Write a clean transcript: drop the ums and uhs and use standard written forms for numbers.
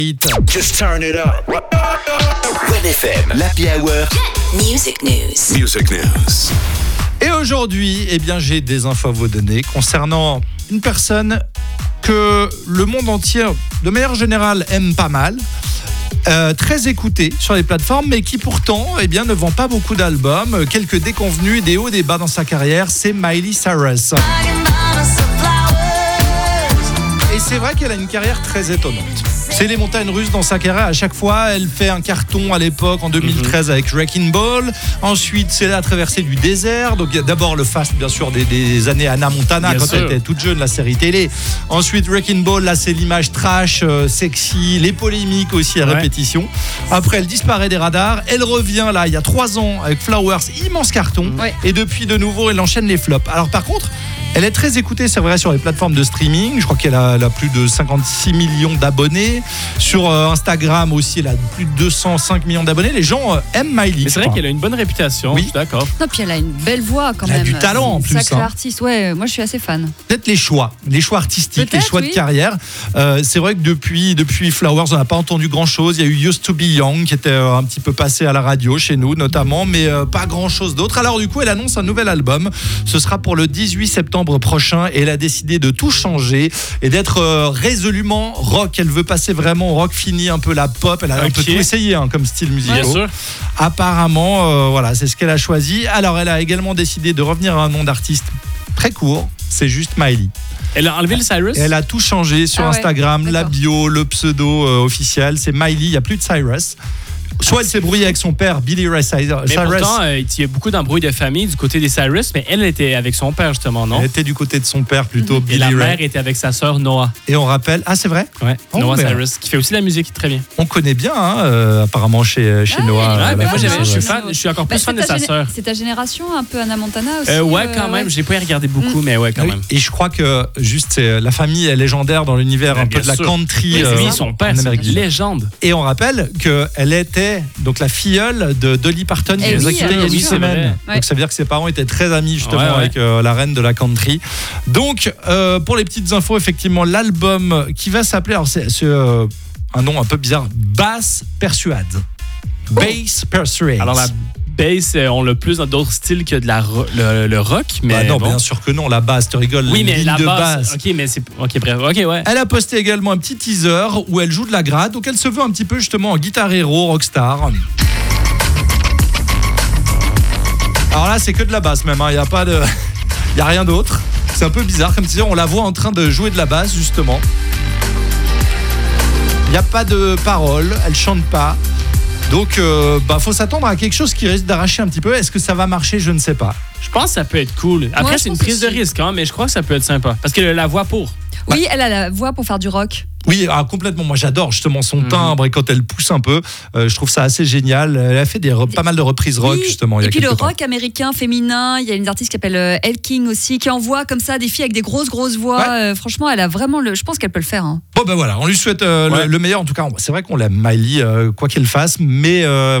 Just turn it up. Red FM, l'Happy Hour. Music News. Music news. Et aujourd'hui, j'ai des infos à vous donner concernant une personne que le monde entier, de manière générale, aime pas mal. Très écoutée sur les plateformes, mais qui pourtant ne vend pas beaucoup d'albums. Quelques déconvenus, des hauts, des bas dans sa carrière, c'est Miley Cyrus. Et c'est vrai qu'elle a une carrière très étonnante. C'est les montagnes russes dans sa carrière. À chaque fois, elle fait un carton à l'époque, en 2013, avec Wrecking Ball. Ensuite, c'est la traversée du désert. Donc, il y a d'abord le fast, bien sûr, des années Hannah Montana, quand elle était toute jeune, la série télé. Ensuite, Wrecking Ball, là, c'est l'image trash, sexy, les polémiques aussi à répétition. Après, elle disparaît des radars. Elle revient, là, il y a 3 ans, avec Flowers, immense carton. Ouais. Et depuis, de nouveau, elle enchaîne les flops. Alors, par contre, elle est très écoutée, c'est vrai, sur les plateformes de streaming. Je crois qu'elle a plus de 56 millions d'abonnés. Sur Instagram aussi, elle a plus de 205 millions d'abonnés. Les gens aiment Miley. Mais c'est vrai qu'elle a une bonne réputation, je suis d'accord. Non, puis elle a une belle voix quand même. Elle a du talent en plus. Sacré artiste, ouais, moi je suis assez fan. Peut-être les choix artistiques, peut-être, les choix de carrière. C'est vrai que depuis Flowers, on n'a pas entendu grand-chose. Il y a eu Used to Be Young qui était un petit peu passé à la radio chez nous notamment, mais pas grand-chose d'autre. Alors du coup, elle annonce un nouvel album. Ce sera pour le 18 septembre prochain et elle a décidé de tout changer et d'être résolument rock. Elle veut passer vraiment au rock fini, un peu la pop. Elle a un peu tout essayé comme style musical. Bien sûr. Apparemment, voilà, c'est ce qu'elle a choisi. Alors, elle a également décidé de revenir à un nom d'artiste très court. C'est juste Miley. Elle a enlevé le Cyrus. Elle a tout changé sur Instagram, la bio, le pseudo officiel. C'est Miley, il n'y a plus de Cyrus. Soit elle s'est brouillée avec son père, Billy Ray Cyrus. Mais pourtant, il y a beaucoup d'embrouilles de famille du côté des Cyrus, mais elle était avec son père, justement, non? Elle était du côté de son père, plutôt, Billy Ray. Et la mère était avec sa sœur, Noah. Et on rappelle... Ah, c'est vrai? Ouais, Noah Cyrus, qui fait aussi la musique très bien. On connaît bien, apparemment, chez Noah. Moi, je suis encore plus fan de sa sœur. C'est ta génération, un peu Hannah Montana aussi? Ouais, quand même. J'ai pas regardé beaucoup, mais ouais, quand même. Et je crois que, juste, la famille est légendaire dans l'univers un peu de la country. Oui, son père, c'est une légende. Et on rappelle qu'elle était donc la filleule de Dolly Parton qui nous a quittés il y a 8 semaines. Donc ça veut dire que ses parents étaient très amis justement avec la reine de la country. Donc pour les petites infos, effectivement, l'album qui va s'appeler, alors c'est un nom un peu bizarre, Bass Persuade. Bass Persuade. Alors la bass, on l'a plus dans d'autres styles que de le rock, mais non, bien sûr que non, la basse, tu rigoles. Oui, mais la basse. Ok, mais c'est bref. Ok, ouais. Elle a posté également un petit teaser où elle joue de la grade, donc elle se veut un petit peu justement en guitar hero, rockstar. Alors là, c'est que de la basse même, il y a pas de, il y a rien d'autre. C'est un peu bizarre comme teaser, on la voit en train de jouer de la basse justement. Il y a pas de paroles, elle chante pas. Donc, faut s'attendre à quelque chose qui risque d'arracher un petit peu. Est-ce que ça va marcher? Je ne sais pas. Je pense que ça peut être cool. Après, c'est une prise de risque, mais je crois que ça peut être sympa. Parce qu'elle a la voix pour. Oui, elle a la voix pour faire du rock. Oui, complètement. Moi, j'adore justement son timbre et quand elle pousse un peu, je trouve ça assez génial. Elle a fait pas mal de reprises rock justement. Et puis le rock américain féminin, il y a une artiste qui s'appelle Elle King aussi, qui envoie comme ça des filles avec des grosses voix. Ouais. Franchement, elle a vraiment je pense qu'elle peut le faire. Bon, voilà, on lui souhaite le meilleur. En tout cas, c'est vrai qu'on l'aime, Miley, quoi qu'elle fasse, mais